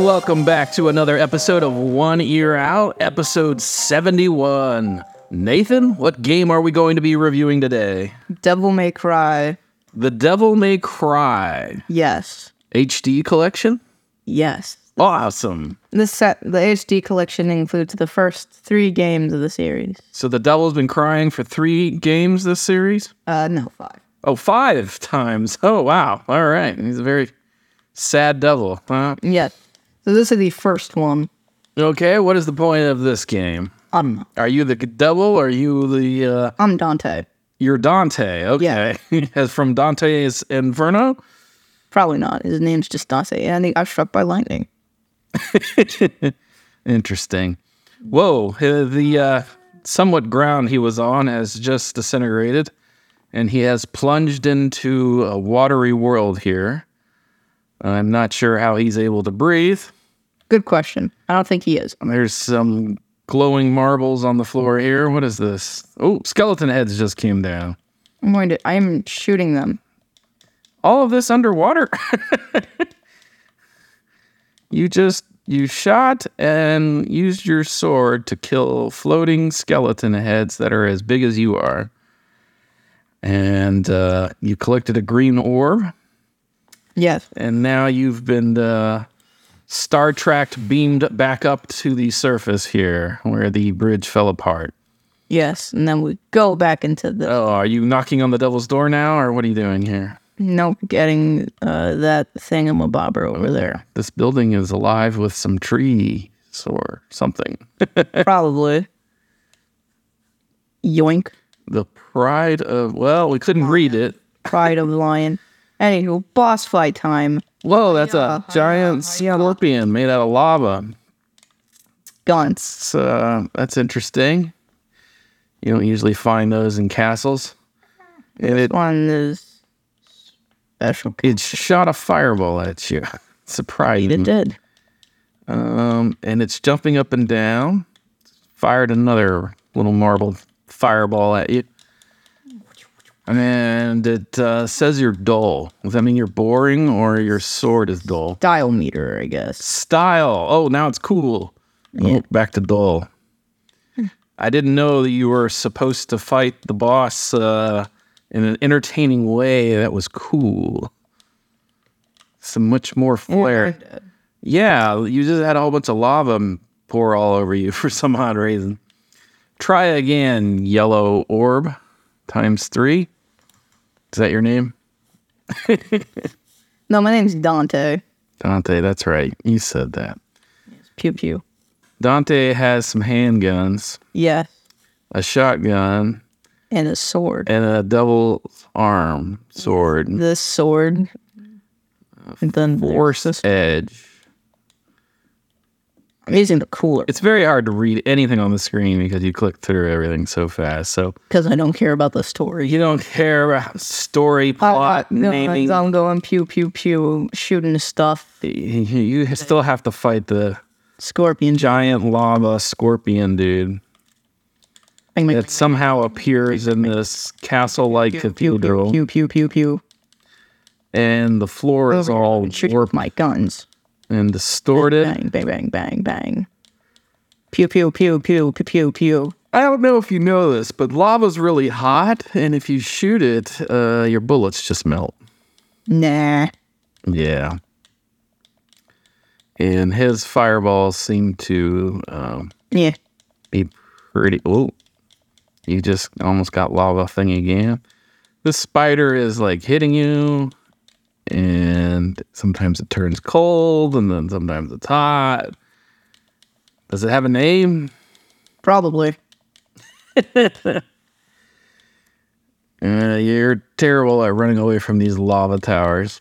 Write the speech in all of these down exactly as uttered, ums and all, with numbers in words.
and welcome back to another episode of One Ear Out, episode seventy-one. Nathan, what game are we going to be reviewing today? Devil May Cry. The Devil May Cry. Yes. H D collection? Yes. Awesome. The set, the H D collection includes the first three games of the series. So the Devil's been crying for three games this series? Uh, no, five. Oh, five times. Oh, wow. All right. He's a very sad devil, huh? Yes. So this is the first one. Okay, what is the point of this game? I don't know. Are you the devil or are you the... Uh, I'm Dante. You're Dante, okay. Yeah. As from Dante's Inferno? Probably not. His name's just Dante, and he got struck by lightning. Interesting. Whoa, uh, the uh, somewhat ground he was on has just disintegrated, and he has plunged into a watery world here. I'm not sure how he's able to breathe. Good question. I don't think he is. There's some glowing marbles on the floor here. What is this? Oh, skeleton heads just came down. I'm going to. I am shooting them. All of this underwater? You just, you shot and used your sword to kill floating skeleton heads that are as big as you are. And uh, you collected a green orb. Yes. And now you've been uh, Star Trekked beamed back up to the surface here where the bridge fell apart. Yes, and then we go back into the... Oh, are you knocking on the devil's door now, or what are you doing here? Nope, getting uh, that thingamabobber over there. This building is alive with some trees or something. Probably. Yoink. The pride of... Well, we couldn't read it. Pride of the Lion. Anywho, boss fight time. Whoa, that's Yeah, a giant yeah. scorpion made out of lava. Guns. It's, uh, that's interesting. You don't usually find those in castles. And it, One is special. it shot a fireball at you. Surprising. It did. Um, and it's jumping up and down. Fired another little marble fireball at you. And it uh, says you're dull. Does that mean you're boring or your sword is dull? Dial meter, I guess. Style. Oh, now it's cool. Yeah. Oh, back to dull. I didn't know that you were supposed to fight the boss uh, in an entertaining way that was cool. Some much more flair. Yeah, you just had a whole bunch of lava pour all over you for some odd reason. Try again, yellow orb, times three. Is that your name? No, my name's Dante. Dante, that's right. You said that. Pew pew. Dante has some handguns, Yes. a shotgun, And a sword. and a double arm sword. The sword. And then Force this. edge. I'm using the cooler It's very hard to read anything on the screen because you click through everything so fast. So because I don't care about the story. you don't care about story, plot, no, naming. I'm going pew pew pew, shooting stuff. You you still have to fight the Scorpion. giant lava scorpion dude Bang, bang, that somehow appears in this castle-like pew, pew, cathedral, pew pew pew pew. and the floor is all Shoot warped my guns. and distorted. Bang bang bang bang bang. Pew pew pew pew pew pew pew. I don't know if you know this, but lava's really hot, and if you shoot it, uh, your bullets just melt. Nah. Yeah. And his fireballs seem to um, Yeah. be pretty... Oh, you just almost got lava thing again. This spider is like hitting you, and sometimes it turns cold, and then sometimes it's hot. Does it have a name? Probably. Uh, you're terrible at running away from these lava towers.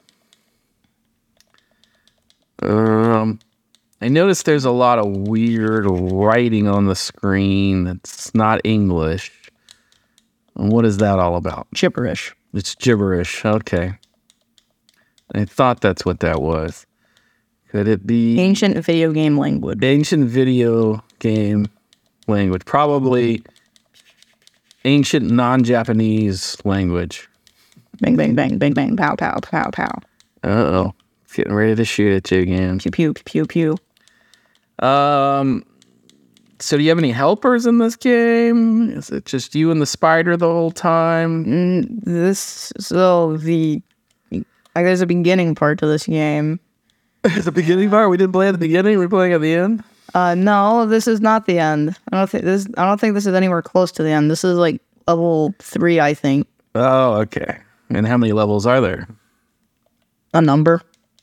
Um, I noticed there's a lot of weird writing on the screen that's not English. And what is that all about? Gibberish. It's gibberish. Okay. I thought that's what that was. Could it be Ancient video game language. ancient video game language? Probably ancient non-Japanese language. Bang bang bang bang bang. Pow pow pow pow. Uh-oh. getting ready to shoot at you again. Pew pew pew pew. Um. So do you have any helpers in this game? Is it just you and the spider the whole time? Mm, this so the like there's a beginning part to this game. The beginning part? We didn't play at the beginning. We're playing at the end. Uh, no, this is not the end. I don't think this. I don't think this is anywhere close to the end. This is like level three, I think. Oh, okay. And how many levels are there? A number.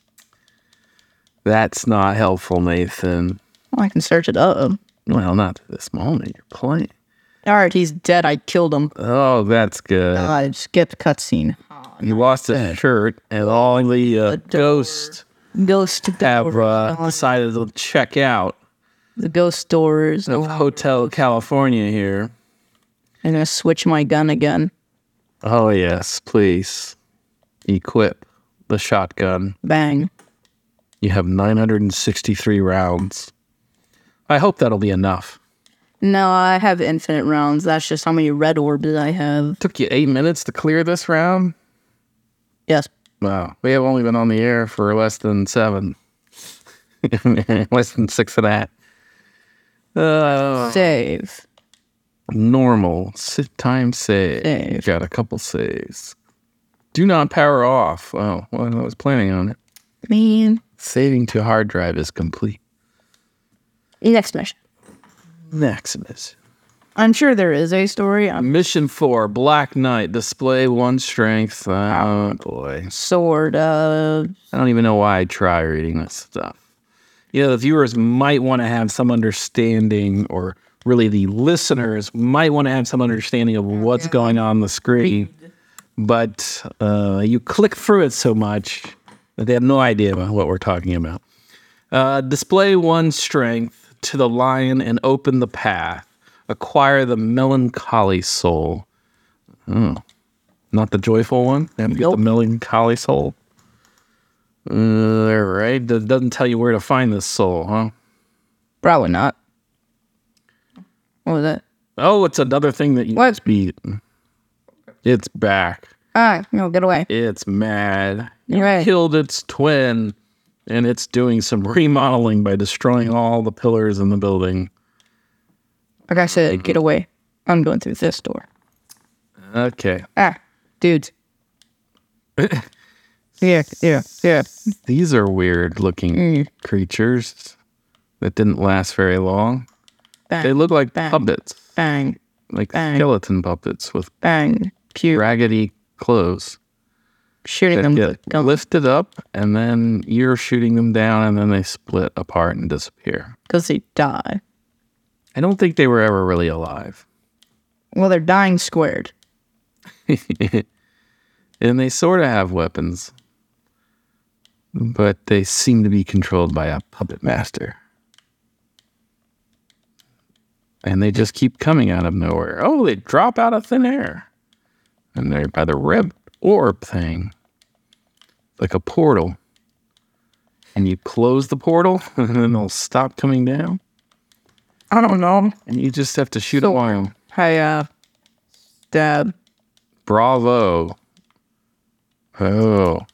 That's not helpful, Nathan. Oh, I can search it up. Well, not to this moment. You're playing. All right, he's dead. I killed him. Oh, that's good. Uh, I skipped cutscene. He lost his shirt, and all the uh, ghosts Ghost have uh, doors. decided to check out The ghost doors. of Hotel California here. I'm gonna switch my gun again. Oh, yes, please. Equip the shotgun. Bang. You have nine hundred sixty-three rounds. I hope that'll be enough. No, I have infinite rounds. That's just how many red orbs I have. Took you eight minutes to clear this round? Yes. Wow. We have only been on the air for less than seven. Less than six of that. Uh, Save. normal. Sit time save. Save. Got a couple saves. Do not power off. Oh, well, I was planning on it. Man. Saving to hard drive is complete. Next mission. Maximus. I'm sure there is a story. I'm Mission four, Black Knight. Display one strength. Oh, boy. sword. Uh, I don't even know why I try reading this stuff. You know, the viewers might want to have some understanding, or really the listeners might want to have some understanding of what's going on on the screen. But uh, you click through it so much that they have no idea about what we're talking about. Uh, display one strength to the lion and open the path. Acquire the melancholy soul. Oh, not the joyful one? You have to get Nope. the melancholy soul. Uh, all right. That doesn't tell you where to find this soul, huh? probably not. What was that? Oh, it's another thing that you What? must beat. It's back. Ah, no, get away. It's mad. You're right. Killed its twin, and it's doing some remodeling by destroying all the pillars in the building. Like I said, get away. I'm going through this door. Okay. Ah, dudes. Yeah, yeah, yeah. These are weird looking Mm. creatures that didn't last very long. Bang, They look like bang. puppets, bang, like bang. skeleton puppets with bang. Pew. raggedy clothes Shooting that them. get Don't- lifted up, and then you're shooting them down, and then they split apart and disappear. Because they die. I don't think they were ever really alive. Well, they're dying squared. And they sort of have weapons, but they seem to be controlled by a puppet master. And they just keep coming out of nowhere. Oh, they drop out of thin air. And they're by the red orb thing. Like a portal. And you close the portal, and then they'll stop coming down. I don't know. And you just have to shoot So- a while. Hey, uh, Dad. Bravo. Oh.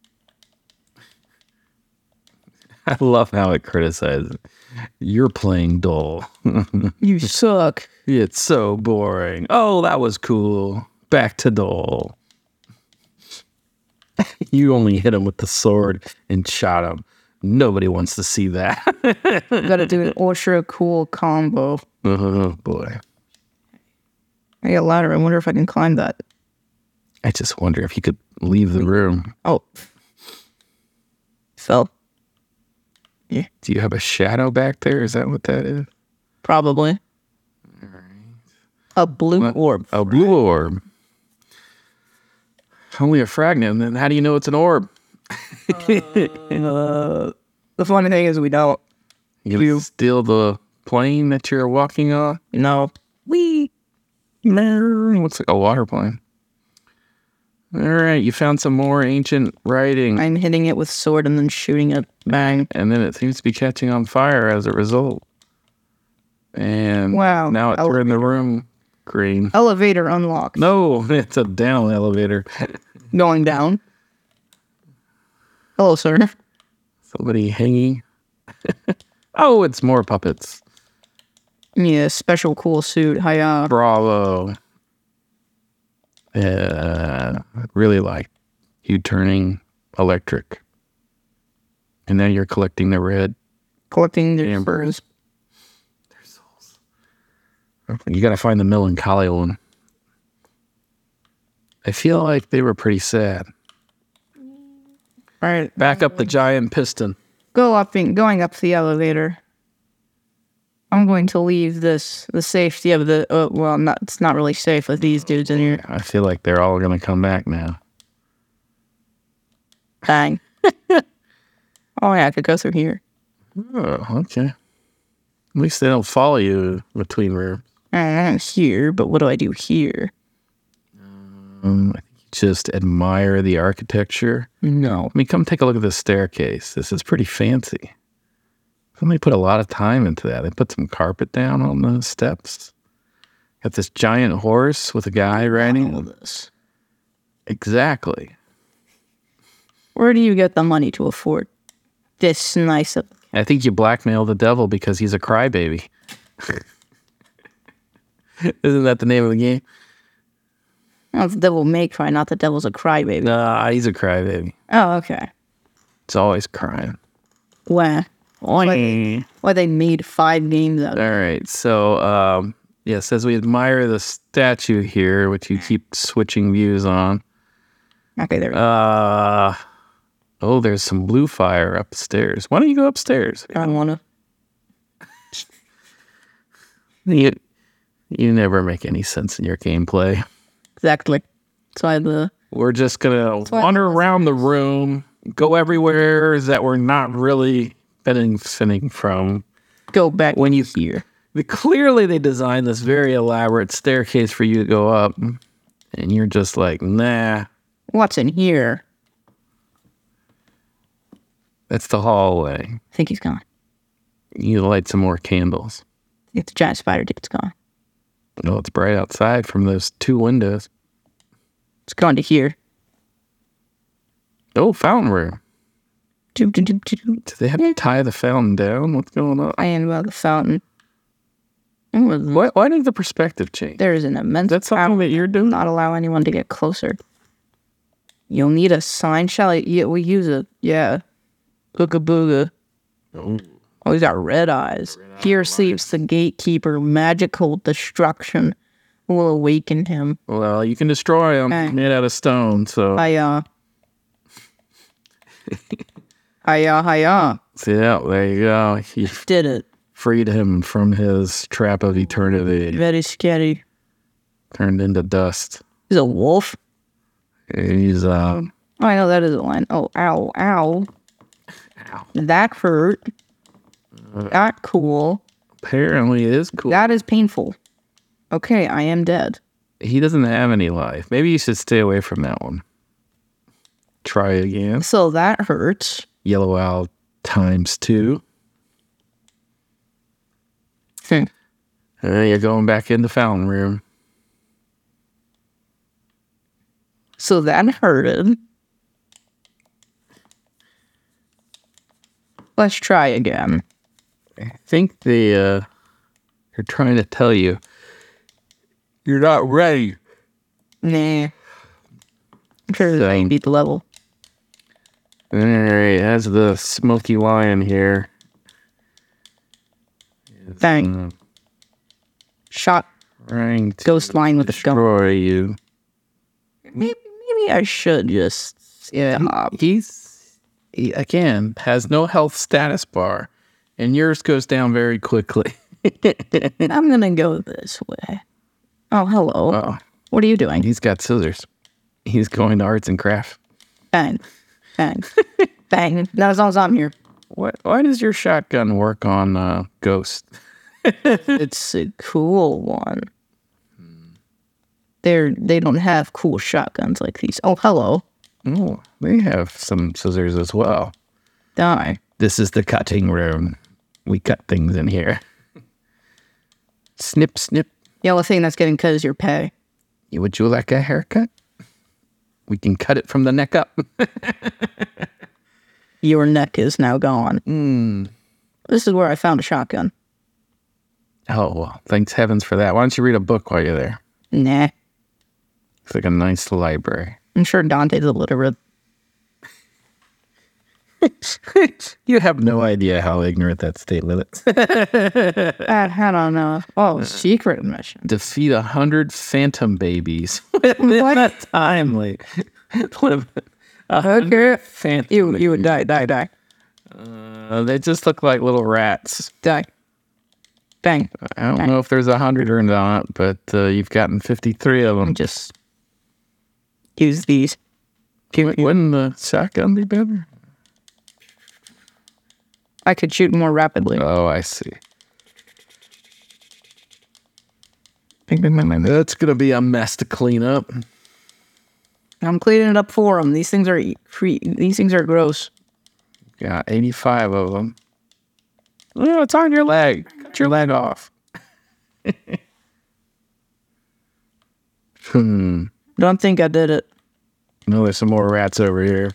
I love how it criticizes. You're playing dull. You suck. It's so boring. Oh, that was cool. Back to dull. You only hit him with the sword and shot him. Nobody wants to see that. Gotta do an ultra cool combo. Oh, boy. I got a ladder. I wonder if I can climb that. I just wonder if you could leave the room. Oh. Fell. Do you have a shadow back there? Is that what that is? Probably. A blue orb. A blue orb. Only a fragment. Then how do you know it's an orb? Uh, the funny thing is we don't. You gonna steal the plane that you're walking on? No. We. Looks like a water plane. All right, you found some more ancient writing, I'm hitting it with sword and then shooting it. Bang. and then it seems to be catching on fire as a result. And Wow. now it turned the room green. Elevator unlocked. No, it's a down elevator. Going down. Hello, sir. Somebody hanging. Oh, it's more puppets. Yeah, special cool suit. Hiya. Bravo. Uh, really like you turning electric. And then you're collecting the red Collecting their ambers. Their souls. You gotta find the melancholy one. I feel like they were pretty sad. All right. Back up the giant piston. Go up and going up the elevator. I'm going to leave this the safety of the uh, well, not it's not really safe with these dudes in here. I feel like they're all gonna come back now. Bang. Oh yeah, I could go through here. Oh, okay. At least they don't follow you between rooms. I'm here, but what do I do here? Um, I think you just admire the architecture. No. I mean, come take a look at this staircase. This is pretty fancy. Somebody put a lot of time into that. They put some carpet down on the steps. Got this giant horse with a guy riding. All this. Exactly. Where do you get the money to afford this nice? Of- I think you blackmail the devil because he's a crybaby. Isn't that the name of the game? Oh, the devil may cry, not the devil's a crybaby. Nah, he's a crybaby. Oh, okay. It's always crying. Where? Why, why they made five games out of All right. So, um, yes, as we admire the statue here, which you keep switching views on. Okay, there we go. Uh, oh, there's some blue fire upstairs. Why don't you go upstairs? I don't want to. You, you never make any sense in your gameplay. Exactly. So I had the. We're just going to why- wander around the room, go everywhere that we're not really benefiting from. Go back When you here. the, clearly they designed this very elaborate staircase for you to go up, and you're just like, nah, What's in here? that's the hallway. I think he's gone. You light some more candles. It's the giant spider dude's gone. No, it's bright outside from those two windows. It's gone to here. Oh, fountain room. Doop, doop, doop, doop. Do they have to tie the fountain down? What's going on? I am about the fountain. Oh, Why, why did the perspective change? there is an immense. That's something that you're doing? Not allow anyone to get closer. You'll need a sign, shall I? Yeah, we use it. Yeah. Booga booga. Oh. Oh, he's got red eyes. Here sleeps the gatekeeper. Magical destruction will awaken him. Well, you can destroy them. Okay. Made out of stone, so... Hiya. Hiya, hiya. So, yeah, there you go. You Did it. freed him from his trap of eternity. Very scary. Turned into dust. He's a wolf. He's, um... Oh, I know that is a line. Oh, ow, ow. Ow. That hurt. That cool. Apparently it is cool. That is painful. Okay, I am dead. He doesn't have any life. Maybe you should stay away from that one. Try again. So that hurts. Yellow owl times two. Hmm. And then you're going back in the fountain room. So that hurted. Let's try again. I think they, uh, they're trying to tell you you're not ready. Nah. I'm sure that I beat the level. All right, as the smoky lion here. Bang. uh, Shot Trying to ghost line with a stone. destroy you. Maybe, maybe I should just. Yeah. He's, he, again, has no health status bar, and yours goes down very quickly. I'm gonna go this way. Oh, hello. Oh, What are you doing? he's got scissors. He's going to arts and crafts. Bang. Bang. Bang. Not as long as I'm here. Why, why does your shotgun work on uh, Ghost? It's a cool one. They're they don't have cool shotguns like these. Oh, hello. Oh, they have some scissors as well. Die. This is the cutting room. We cut things in here. Snip, snip. The only thing that's getting cut is your pay. Would you like a haircut? We can cut it from the neck up. your neck is now gone. Mm. This is where I found a shotgun. Oh, well, thanks heavens for that. Why don't you read a book while you're there? Nah. It's like a nice library. I'm sure Dante's illiterate. You have no idea how ignorant that statement is. I, I don't know. Oh, secret mission. Defeat a hundred phantom babies. Within a time, like Okay. phantom. You, you would die, die, die. Uh, they just look like little rats. Die. Bang. I don't Bang. know if there's a hundred or not, but uh, you've gotten fifty-three of them. Just use these. Wouldn't the shotgun be better? I could shoot more rapidly. Oh, I see. Bang, bang, bang, bang. That's gonna be a mess to clean up. I'm cleaning it up for them. These things are e- free. These things are gross. Got eighty-five of them. Oh, it's on your leg. Cut your leg off. hmm. Don't think I did it. No, there's some more rats over here.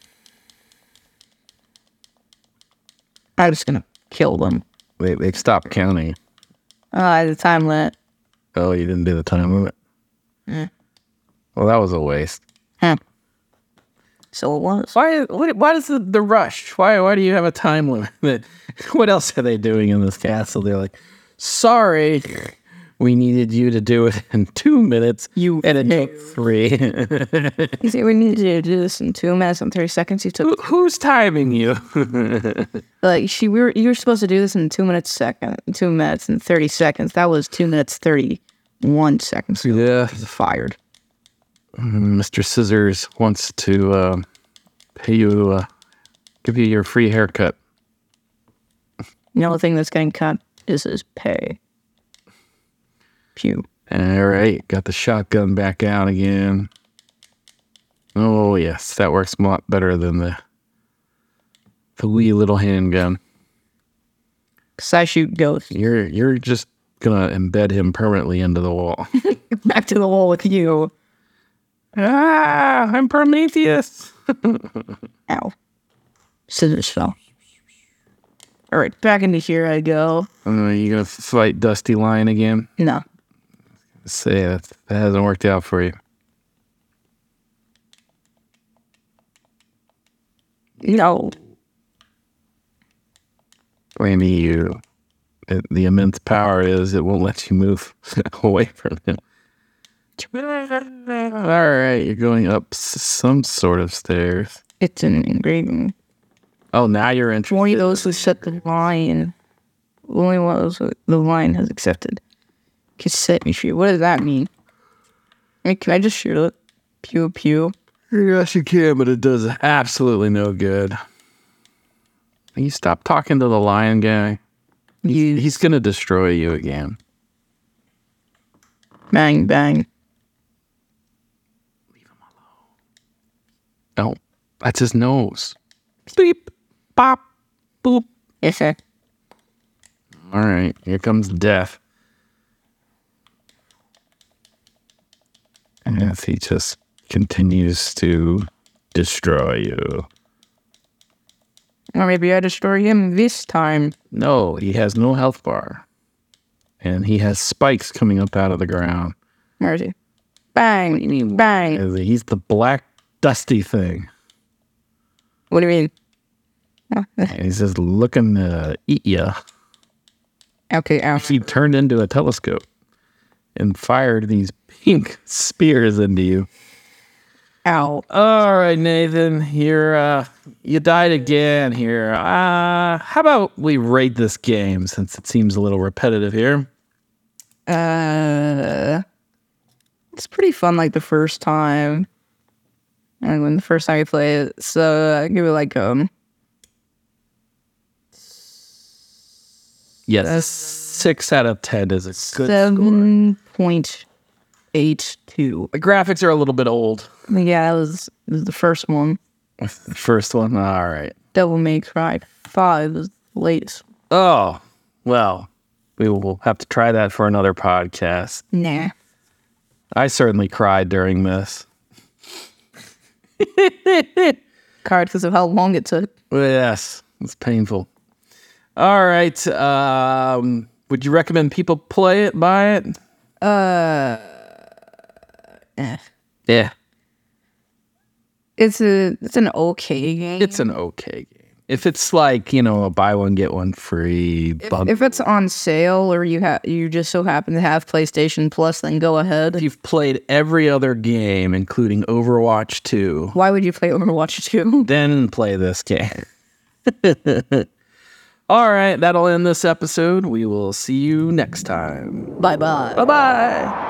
I'm just gonna kill them. They they stopped counting. Oh, I had a time limit. Oh, you didn't do the time limit? Mm. Well, that was a waste. Huh. So it was. Why? What, why does the, the rush? Why? Why do you have a time limit? What else are they doing in this castle? They're like, sorry, we needed you to do it in two minutes. You and it took three. You see, we need you to do this in two minutes and thirty seconds. You took Who, who's timing you? like she. We were. You were supposed to do this in two minutes second. Two minutes and thirty seconds. That was two minutes thirty one seconds. Yeah. Fired. Mister Scissors wants to uh, pay you, uh, give you your free haircut. The only thing that's getting cut is his pay. Pew. All right, got the shotgun back out again. Oh yes, that works a lot better than the the wee little handgun. Cause I shoot ghosts. You're you're just gonna embed him permanently into the wall. Back to the wall with you. Ah, I'm Prometheus. Ow. Scissors fell. All right, back into here I go. Uh, you gonna fight Dusty Lion again? No. Say that that hasn't worked out for you. No. Maybe you. It, the immense power is it won't let you move away from him. All right, you're going up s- some sort of stairs. It's an engraving. Oh, now you're in. Only those who set the line. Only those who the line has accepted can set me free. What does that mean? I mean, can I just shoot it? Pew pew. Yes, you can, but it does absolutely no good. You stop talking to the lion guy. You He's gonna destroy you again. bang bang. No, that's his nose. Beep, pop, boop. Yes, sir. All right, here comes death. And as he just continues to destroy you. Or maybe I destroy him this time. No, he has no health bar. And he has spikes coming up out of the ground. Where is he? Bang bang. He's the black dusty thing. What do you mean? Oh, And he's just looking to eat you. okay, ow. He turned into a telescope and fired these pink spears into you. Ow. All right, Nathan, you're, uh, you died again here. Uh, how about we rate this game since it seems a little repetitive here? Uh, it's pretty fun like the first time. And when the first time you play it, so I give it like um Yes, uh, six out of ten is a good seven point eight two. The graphics are a little bit old. Yeah, that was, that was the first one. The first one, all right. Devil May Cry Five is the latest. Oh, well, we will have to try that for another podcast. Nah. I certainly cried during this. Cried because of how long it took. Yes, it's painful. All right. Um, would you recommend people play it, buy it? Uh, eh. Yeah. It's a it's an okay game. It's an okay game. If it's like, you know, a buy one, get one free. If, bug- if it's on sale or you have you just so happen to have PlayStation Plus, then go ahead. If you've played every other game, including Overwatch two, Why would you play Overwatch two? then play this game. All right, that'll end this episode. We will see you next time. Bye bye. Bye-bye.